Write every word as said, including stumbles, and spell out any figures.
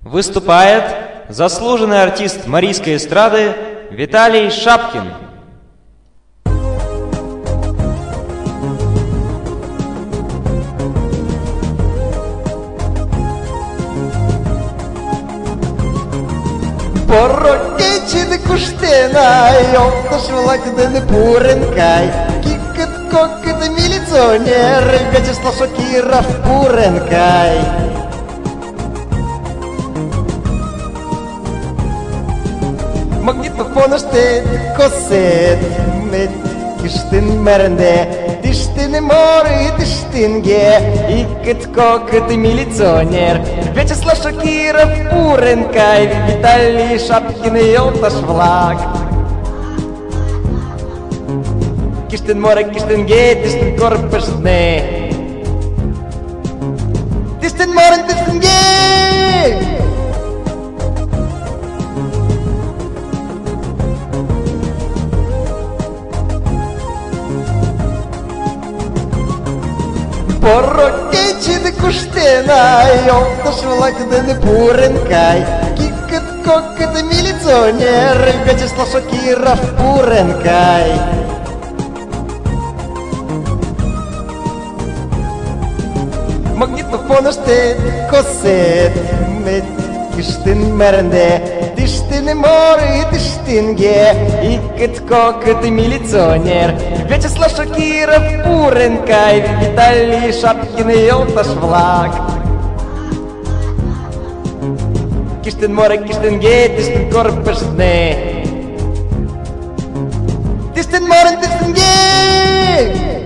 Выступает заслуженный артист марийской эстрады Виталий Шапкин. Порокечины куштена, ёлташ влагданы пуренкай. Кикет кокет милиционер, Вячеслав Шакиров пуренкай. Магнитофон штет косет, мет киштин меренде, тиштин море, тиштинге. Икет кокет милиционер, Вячеслав Шакиров пуренкай, Виталий Шапкин ёлташ влак. Киштин море, киштинге, тиштин корпешне. Тиштин море, тиштинге. Порокечины куштена, ёлташ влагданы пуренкай. Кикет кокет милиционер, Вячеслав Шакиров пуренкай. Магнитофон штет косет, мет киштин меренде, тиштин море, тиштинге. Икет кокет милиционер, Вячеслав Шакиров пуренкай, Виталий Шапкин ёлташ влак. Киштин море, киштинге, тиштин корпешне. Тиштин море, тиштинге.